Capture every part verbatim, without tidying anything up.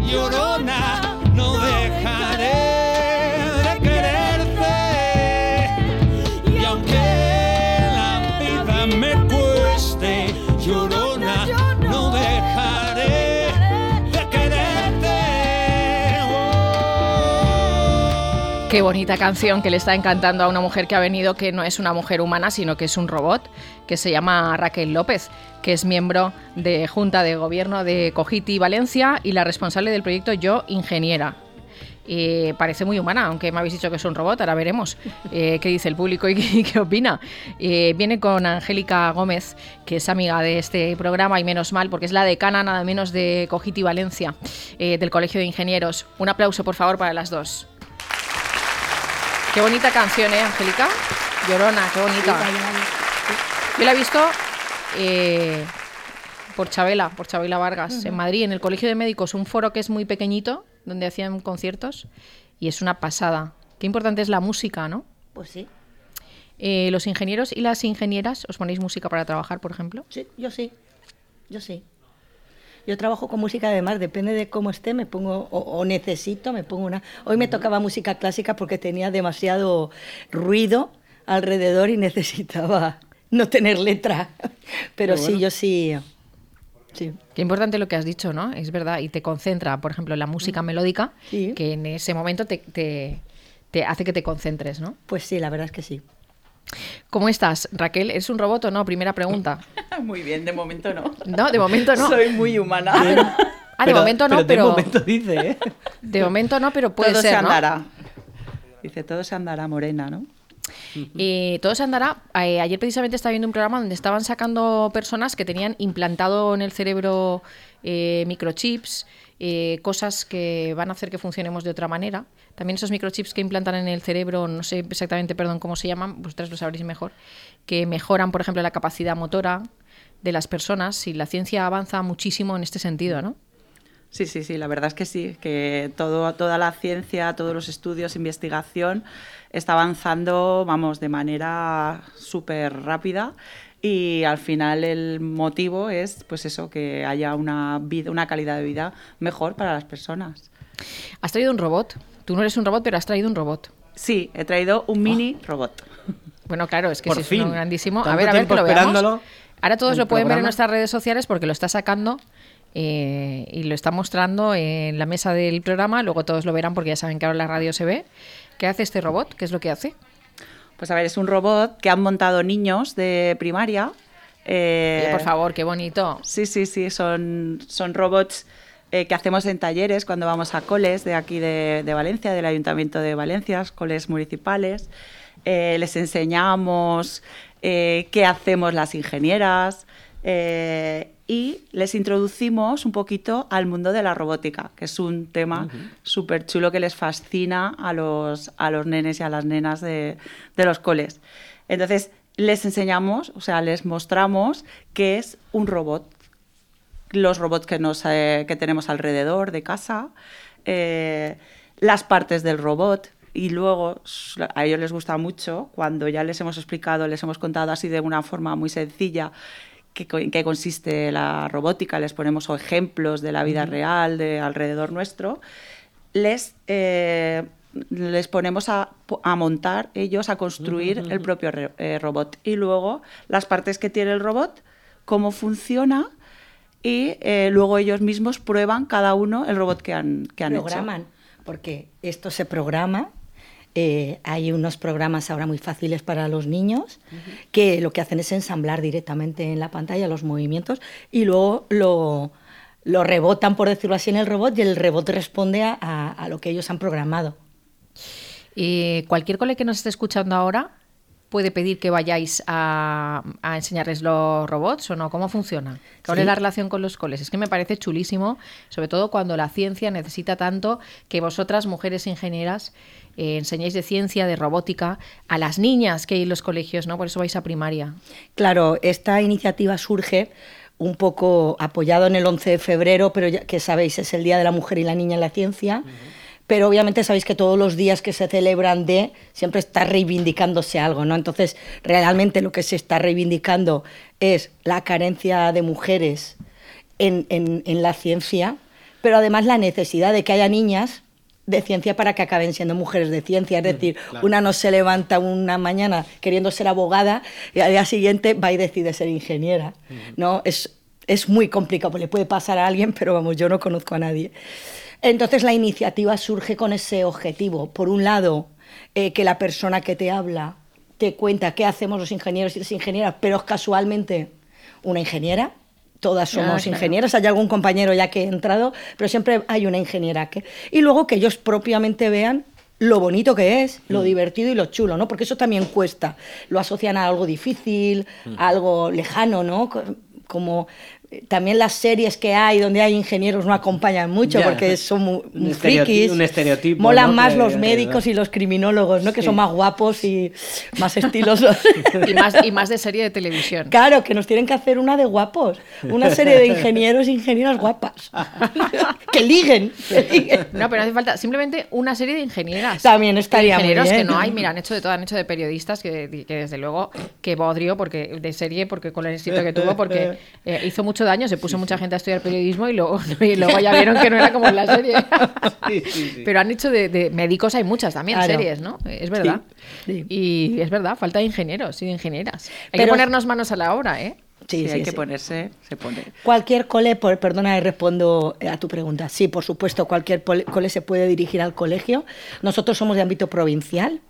Llorona, no dejaré de quererte. Y aunque la vida me cueste, Llorona, no dejaré de quererte. Oh. Qué bonita canción que le está encantando a una mujer que ha venido, que no es una mujer humana, sino que es un robot, que se llama Raquel López, que es miembro de Junta de Gobierno de Cogiti Valencia y la responsable del proyecto Yo Ingeniera. Eh, parece muy humana, aunque me habéis dicho que es un robot, ahora veremos eh, qué dice el público y qué, qué opina. Eh, viene con Angélica Gómez, que es amiga de este programa, y menos mal, porque es la decana nada menos de Cogiti Valencia, eh, del Colegio de Ingenieros. Un aplauso, por favor, para las dos. Qué bonita canción, ¿eh, Angélica? Llorona, qué bonita. Yo la he visto eh, por Chabela, por Chabela Vargas, uh-huh. en Madrid, en el Colegio de Médicos, un foro que es muy pequeñito, donde hacían conciertos, y es una pasada. Qué importante es la música, ¿no? Pues sí. Eh, ¿Los ingenieros y las ingenieras os ponéis música para trabajar, por ejemplo? Sí, yo sí, yo sí. Yo trabajo con música, además, depende de cómo esté, me pongo, o, o necesito, me pongo una... Hoy me tocaba música clásica porque tenía demasiado ruido alrededor y necesitaba no tener letra. Pero, Pero sí, bueno. yo sí... Sí. Qué importante lo que has dicho, ¿no? Es verdad, y te concentra, por ejemplo, en la música melódica, sí. que en ese momento te, te, te hace que te concentres, ¿no? Pues sí, la verdad es que sí. ¿Cómo estás, Raquel? ¿Eres un robot o no? Primera pregunta. Muy bien, de momento no. No, de momento no. Soy muy humana. Ah, pero, ah de pero, momento no, pero... pero... De momento dice, ¿eh? De momento no, pero puede todo ser, se andará. ¿no? Dice, todo se andará, morena, ¿no? Eh, todo se andará. Eh, ayer precisamente estaba viendo un programa donde estaban sacando personas que tenían implantado en el cerebro eh, microchips, eh, cosas que van a hacer que funcionemos de otra manera. También esos microchips que implantan en el cerebro, no sé exactamente, perdón, cómo se llaman, vosotras lo sabréis mejor, que mejoran, por ejemplo, la capacidad motora de las personas, y la ciencia avanza muchísimo en este sentido, ¿no? Sí, sí, sí, la verdad es que sí, que todo, toda la ciencia, todos los estudios, investigación, está avanzando, vamos, de manera súper rápida, y al final el motivo es, pues eso, que haya una vida, una calidad de vida mejor para las personas. Has traído un robot. Tú no eres un robot, pero has traído un robot. Sí, he traído un mini oh. robot. Bueno, claro, es que Por sí, fin. es uno grandísimo. Tanto A ver, a ver, que lo veamos. Ahora todos lo pueden programa. ver en nuestras redes sociales porque lo está sacando eh, y lo está mostrando en la mesa del programa. Luego todos lo verán porque ya saben que ahora en la radio se ve. ¿Qué hace este robot? ¿Qué es lo que hace? Pues a ver, es un robot que han montado niños de primaria. Eh, Oye, por favor, qué bonito. Sí, sí, sí, son, son robots eh, que hacemos en talleres cuando vamos a coles de aquí de, de Valencia, del Ayuntamiento de Valencia, coles municipales. Eh, les enseñamos eh, qué hacemos las ingenieras eh, y les introducimos un poquito al mundo de la robótica, que es un tema uh-huh. súper chulo que les fascina a los, a los nenes y a las nenas de, de los coles. Entonces, les enseñamos, o sea, les mostramos qué es un robot, los robots que, nos, eh, que tenemos alrededor de casa, eh, las partes del robot. Y luego a ellos les gusta mucho cuando ya les hemos explicado, les hemos contado así de una forma muy sencilla en qué consiste la robótica, les ponemos ejemplos de la vida uh-huh. real, de alrededor nuestro, les, eh, les ponemos a, a montar ellos, a construir uh-huh. el propio re, eh, robot. Y luego las partes que tiene el robot, cómo funciona, y eh, luego ellos mismos prueban cada uno el robot que han, que han Programan, hecho. Porque esto se programa. Eh, hay unos programas ahora muy fáciles para los niños uh-huh. que lo que hacen es ensamblar directamente en la pantalla los movimientos y luego lo, lo rebotan, por decirlo así, en el robot, y el robot responde a, a, a lo que ellos han programado. Y cualquier cole que nos esté escuchando ahora puede pedir que vayáis a, a enseñarles los robots, ¿o no? ¿Cómo funciona? ¿Cuál sí. es la relación con los coles? Es que me parece chulísimo, sobre todo cuando la ciencia necesita tanto que vosotras, mujeres ingenieras, eh, enseñéis de ciencia, de robótica, a las niñas que hay en los colegios, ¿no? Por eso vais a primaria. Claro, esta iniciativa surge un poco apoyado en el once de febrero, pero ya que sabéis, es el Día de la Mujer y la Niña en la Ciencia. Uh-huh. Pero obviamente sabéis que todos los días que se celebran de siempre está reivindicándose algo, ¿no? Entonces, realmente lo que se está reivindicando es la carencia de mujeres en, en, en la ciencia, pero además la necesidad de que haya niñas de ciencia para que acaben siendo mujeres de ciencia. Es decir, mm, claro. una no se levanta una mañana queriendo ser abogada y al día siguiente va y decide ser ingeniera. Mm. ¿No? Es, es muy complicado, pues le puede pasar a alguien, pero vamos, yo no conozco a nadie. Entonces la iniciativa surge con ese objetivo. Por un lado, eh, que la persona que te habla te cuenta qué hacemos los ingenieros y las ingenieras, pero es casualmente una ingeniera. Todas somos ah, claro. ingenieras, hay algún compañero ya que ha entrado, pero siempre hay una ingeniera. Que... Y luego que ellos propiamente vean lo bonito que es, lo mm. divertido y lo chulo, ¿no? Porque eso también cuesta. Lo asocian a algo difícil, mm. a algo lejano, ¿no? Como también las series que hay donde hay ingenieros no acompañan mucho ya. porque son muy, muy un frikis. Un estereotipo. Molan ¿no? más que, los médicos y los criminólogos, ¿no? Que sí. son más guapos y más estilosos. y, más, y más de serie de televisión. Claro, que nos tienen que hacer una de guapos. Una serie de ingenieros e ingenieras guapas. que liguen. Que liguen. No, pero no hace falta. Simplemente una serie de ingenieras. También estaría de ingenieros muy bien. que no hay. Mira, han hecho de todo. Han hecho de periodistas que, que desde luego, que bodrio porque, de serie, porque con el éxito que tuvo, porque eh, hizo mucho daño, se puso sí, mucha sí. gente a estudiar periodismo y luego, y luego ya vieron que no era como en la serie. sí, sí, sí. Pero han hecho de, de médicos, hay muchas también claro. series, ¿no? Es verdad. Sí, sí. Y es verdad, falta de ingenieros y de ingenieras. Hay Pero, que ponernos manos a la obra, ¿eh? Sí, sí, sí, hay que sí. ponerse, se pone. Cualquier cole, por, perdona, respondo a tu pregunta. Sí, por supuesto, cualquier cole se puede dirigir al colegio. Nosotros somos de ámbito provincial.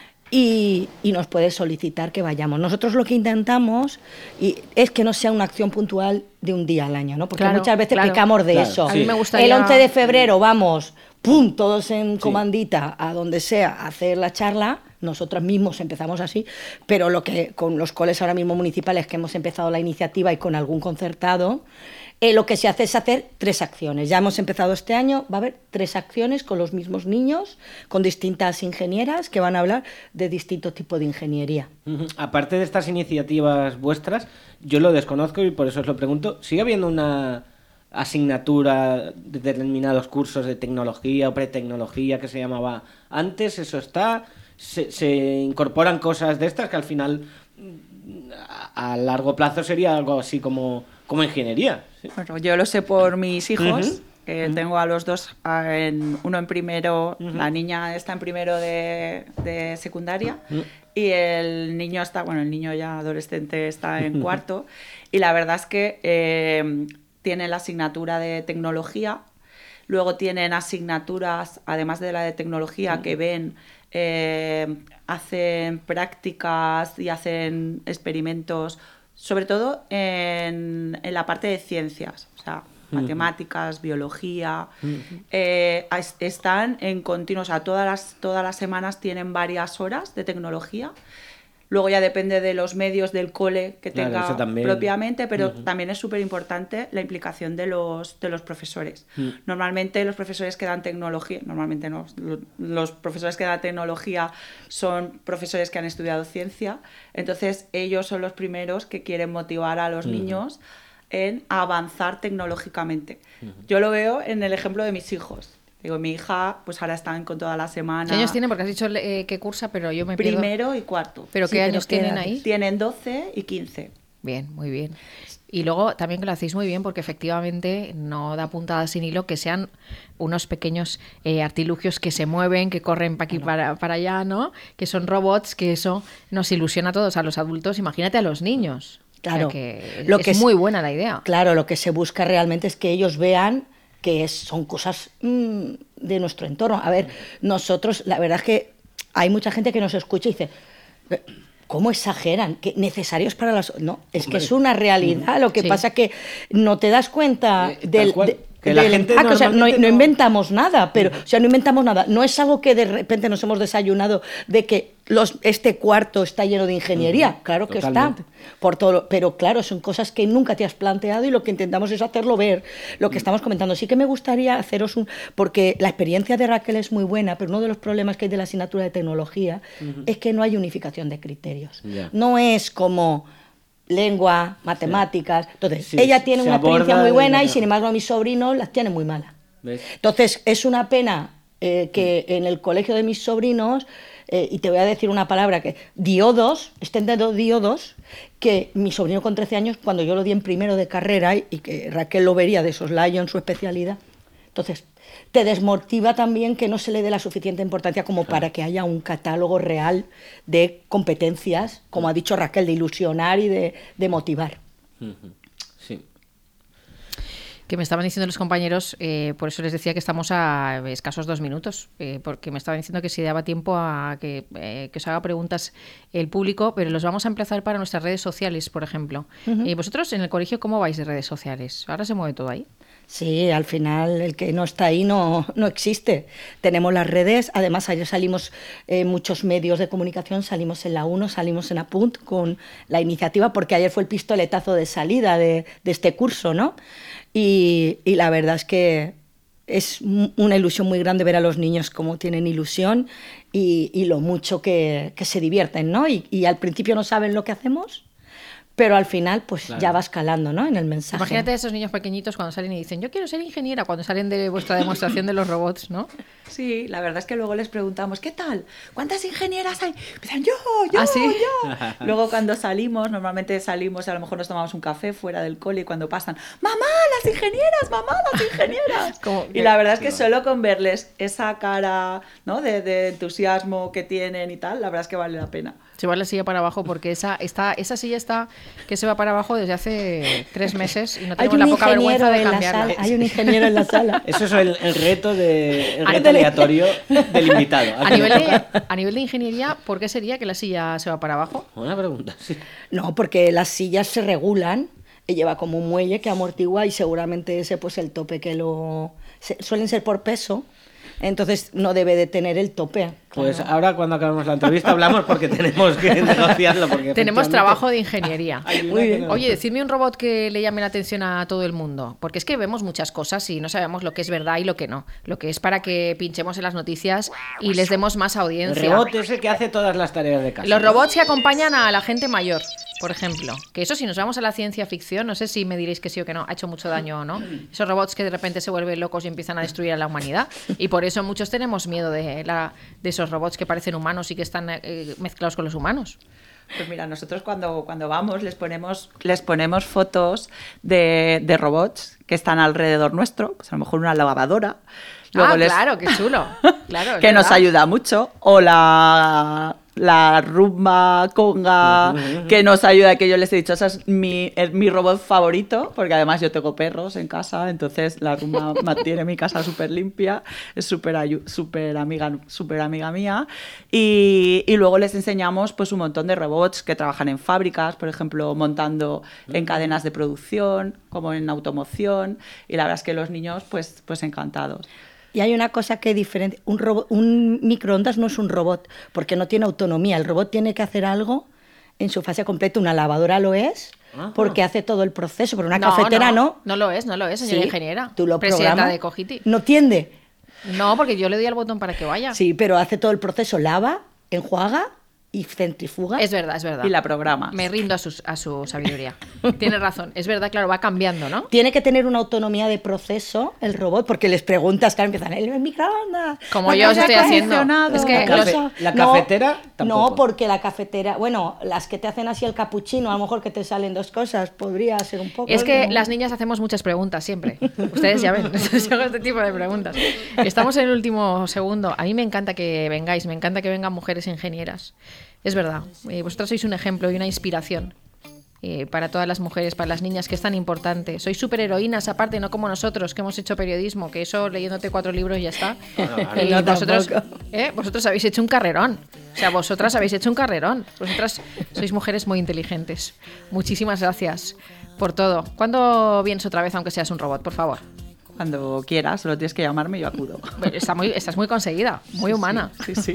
Y, y nos puede solicitar que vayamos. Nosotros lo que intentamos y es que no sea una acción puntual de un día al año, ¿no? Porque claro, muchas veces claro, pecamos de claro, eso. sí. A mí me gustaría... El once de febrero vamos, pum, todos en comandita, a donde sea, a hacer la charla. Nosotros mismos empezamos así, pero lo que con los coles ahora mismo municipales que hemos empezado la iniciativa y con algún concertado, Eh, lo que se hace es hacer tres acciones. Ya hemos empezado este año, va a haber tres acciones con los mismos niños, con distintas ingenieras que van a hablar de distinto tipo de ingeniería. Uh-huh. Aparte de estas iniciativas vuestras, yo lo desconozco y por eso os lo pregunto, ¿sigue habiendo una asignatura de determinados cursos de tecnología o pretecnología que se llamaba antes? ¿Eso está? ¿Se, se incorporan cosas de estas que al final a, a largo plazo sería algo así como... como ingeniería? Sí. Bueno, yo lo sé por mis hijos, uh-huh. que uh-huh. tengo a los dos, en, uno en primero, uh-huh. la niña está en primero de, de secundaria uh-huh. y el niño está, bueno, el niño ya adolescente está en uh-huh. cuarto, y la verdad es que eh, tienen la asignatura de tecnología, luego tienen asignaturas, además de la de tecnología, uh-huh. que ven, eh, hacen prácticas y hacen experimentos, sobre todo en, en la parte de ciencias, o sea, uh-huh. matemáticas, biología, uh-huh. eh, están en continuo, o sea, todas las, todas las semanas tienen varias horas de tecnología. Luego ya depende de los medios del cole que tenga claro, propiamente, pero uh-huh. también es súper importante la implicación de los, de los profesores. Uh-huh. Normalmente los profesores que dan tecnología, normalmente no, los profesores que dan tecnología son profesores que han estudiado ciencia, entonces ellos son los primeros que quieren motivar a los uh-huh. niños en avanzar tecnológicamente. Uh-huh. Yo lo veo en el ejemplo de mis hijos. Digo, mi hija, pues ahora están con toda la semana. ¿Qué años tienen? Porque has dicho eh, que cursa, pero yo me pierdo. Primero y cuarto. ¿Pero qué sí, años pero tienen ahí? Tienen doce y quince. Bien, muy bien. Y luego también que lo hacéis muy bien porque efectivamente no da puntada sin hilo que sean unos pequeños eh, artilugios que se mueven, que corren para aquí, para, para allá, ¿no? Que son robots, que eso nos ilusiona a todos, a los adultos. Imagínate a los niños. Claro. O sea que lo es que muy buena la idea. Claro, lo que se busca realmente es que ellos vean que es, son cosas mmm, de nuestro entorno. A ver, nosotros, la verdad es que hay mucha gente que nos escucha y dice, ¿cómo exageran? ¿Qué necesarios para las...? No, es Hombre. que es una realidad. Lo que sí. pasa es que no te das cuenta eh, del... De, que la del gente impacto. O sea, no, no no inventamos nada, pero, o sea, no inventamos nada. No es algo que de repente nos hemos desayunado de que los, este cuarto está lleno de ingeniería. Uh-huh. Claro que Totalmente. está, por todo, pero claro, son cosas que nunca te has planteado y lo que intentamos es hacerlo ver, lo que uh-huh. estamos comentando. Sí que me gustaría haceros un... Porque la experiencia de Raquel es muy buena, pero uno de los problemas que hay de la asignatura de tecnología uh-huh. es que no hay unificación de criterios. Yeah. No es como... lengua, matemáticas... Sí. Entonces, sí, ella tiene una experiencia muy buena y, sin embargo, a mis sobrinos las tiene muy malas. ¿Ves? Entonces, es una pena eh, que en el colegio de mis sobrinos, eh, y te voy a decir una palabra, que diodos, estén de dos diodos, que mi sobrino con trece años, cuando yo lo di en primero de carrera, y, y que Raquel lo vería de soslayo en su especialidad, Entonces, te desmotiva también que no se le dé la suficiente importancia como claro. para que haya un catálogo real de competencias, como ha dicho Raquel, de ilusionar y de, de motivar. Sí. Que me estaban diciendo los compañeros, eh, por eso les decía que estamos a escasos dos minutos, eh, porque me estaban diciendo que si daba tiempo a que, eh, que os haga preguntas el público, pero los vamos a empezar para nuestras redes sociales, por ejemplo. Uh-huh. Eh, ¿Vosotros en el colegio cómo vais de redes sociales? ¿Ahora se mueve todo ahí? Sí, al final el que no está ahí no, no existe. Tenemos las redes, además ayer salimos eh, muchos medios de comunicación, salimos en La uno, salimos en Apunt con la iniciativa, porque ayer fue el pistoletazo de salida de, de este curso, ¿no? Y, y la verdad es que es una ilusión muy grande ver a los niños cómo tienen ilusión y, y lo mucho que, que se divierten, ¿no? Y, y al principio no saben lo que hacemos, pero al final pues claro. ya va escalando, ¿no? En el mensaje. Imagínate a esos niños pequeñitos cuando salen y dicen yo quiero ser ingeniera, cuando salen de vuestra demostración de los robots, ¿no? Sí, la verdad es que luego les preguntamos ¿qué tal? ¿Cuántas ingenieras hay? Dicen yo, yo, ¿Ah, sí? yo. Luego cuando salimos, normalmente salimos, a lo mejor nos tomamos un café fuera del cole y cuando pasan ¡mamá, las ingenieras! ¡Mamá, las ingenieras! Y la verdad es que solo con verles esa cara, ¿no? de, de entusiasmo que tienen y tal, la verdad es que vale la pena. Se va la silla para abajo porque esa, está, esa silla está que se va para abajo desde hace tres meses y no tenemos la poca vergüenza de cambiarla. Hay un ingeniero en la sala. Eso es el, el reto, de, el reto aleatorio del invitado. A nivel de, a nivel de ingeniería, ¿por qué sería que la silla se va para abajo? Buena pregunta, sí. No, porque las sillas se regulan y lleva como un muelle que amortigua y seguramente ese pues el tope que lo... Se, suelen ser por peso. Entonces no debe de tener el tope. Pues claro. ahora cuando acabemos la entrevista hablamos porque tenemos que negociarlo. Porque tenemos trabajo de ingeniería. Muy bien. Oye, decidme un robot que le llame la atención a todo el mundo. Porque es que vemos muchas cosas y no sabemos lo que es verdad y lo que no. Lo que es para que pinchemos en las noticias y les demos más audiencia. El robot es el que hace todas las tareas de casa. Los robots que acompañan a la gente mayor, por ejemplo. Que eso, si nos vamos a la ciencia ficción, no sé si me diréis que sí o que no, ha hecho mucho daño o no. Esos robots que de repente se vuelven locos y empiezan a destruir a la humanidad. Y por eso muchos tenemos miedo de, la, de esos robots que parecen humanos y que están eh, mezclados con los humanos. Pues mira, nosotros cuando, cuando vamos les ponemos, les ponemos fotos de, de robots que están alrededor nuestro, pues a lo mejor una lavadora. Luego ah, les... claro, qué chulo. Claro, que nos ayuda mucho. O la... la rumba conga que nos ayuda, que yo les he dicho, ese es mi, es mi robot favorito, porque además yo tengo perros en casa, entonces la rumba mantiene mi casa súper limpia, es súper súper amiga, súper amiga mía. Y, y luego les enseñamos pues un montón de robots que trabajan en fábricas, por ejemplo, montando en cadenas de producción, como en automoción, y la verdad es que los niños pues, pues encantados. Y hay una cosa que es diferente. Un, robot, un microondas no es un robot, porque no tiene autonomía. El robot tiene que hacer algo en su fase completa. Una lavadora lo es, ajá, porque hace todo el proceso, pero una no, cafetera no. No, no lo es, no lo es, señora sí, ingeniera. Tú lo Presidenta programas. de Cogiti. No tiende. No, porque yo le doy al botón para que vaya. Sí, pero hace todo el proceso. Lava, enjuaga y centrifuga. Es verdad, es verdad. Y la programa. Me rindo a, sus, a su sabiduría. Tienes razón. Es verdad, claro, va cambiando, ¿no? Tiene que tener una autonomía de proceso el robot, porque les preguntas, claro, empiezan, el microondas. Como yo os estoy haciendo. Es que la, cafe, los... la cafetera no, tampoco. No, porque la cafetera, bueno, las que te hacen así el capuchino, a lo mejor que te salen dos cosas, podría ser un poco. Es que ¿no? las niñas hacemos muchas preguntas siempre. Ustedes ya ven, yo hago este tipo de preguntas. Estamos en el último segundo. A mí me encanta que vengáis, me encanta que vengan mujeres ingenieras. Es verdad, eh, vosotras sois un ejemplo y una inspiración eh, para todas las mujeres, para las niñas, que es tan importante. Sois superheroínas, aparte, no como nosotros, que hemos hecho periodismo, que eso leyéndote cuatro libros ya está. No, y no, vosotros, eh, vosotros habéis hecho un carrerón. O sea, vosotras habéis hecho un carrerón. Vosotras sois mujeres muy inteligentes. Muchísimas gracias por todo. ¿Cuándo vienes otra vez, aunque seas un robot, por favor? Cuando quieras, solo tienes que llamarme y yo acudo. Está muy, estás muy conseguida, muy humana. Sí, sí. sí.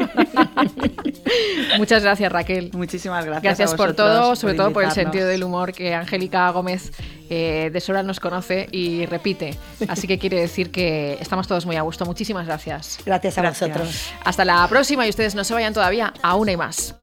Muchas gracias, Raquel. Muchísimas gracias. Gracias a por todo, sobre por todo por el sentido del humor que Angélica Gómez eh, de sobra nos conoce y repite. Así que quiere decir que estamos todos muy a gusto. Muchísimas gracias. Gracias a Gracias. vosotros. Hasta la próxima y ustedes no se vayan todavía, aún hay más.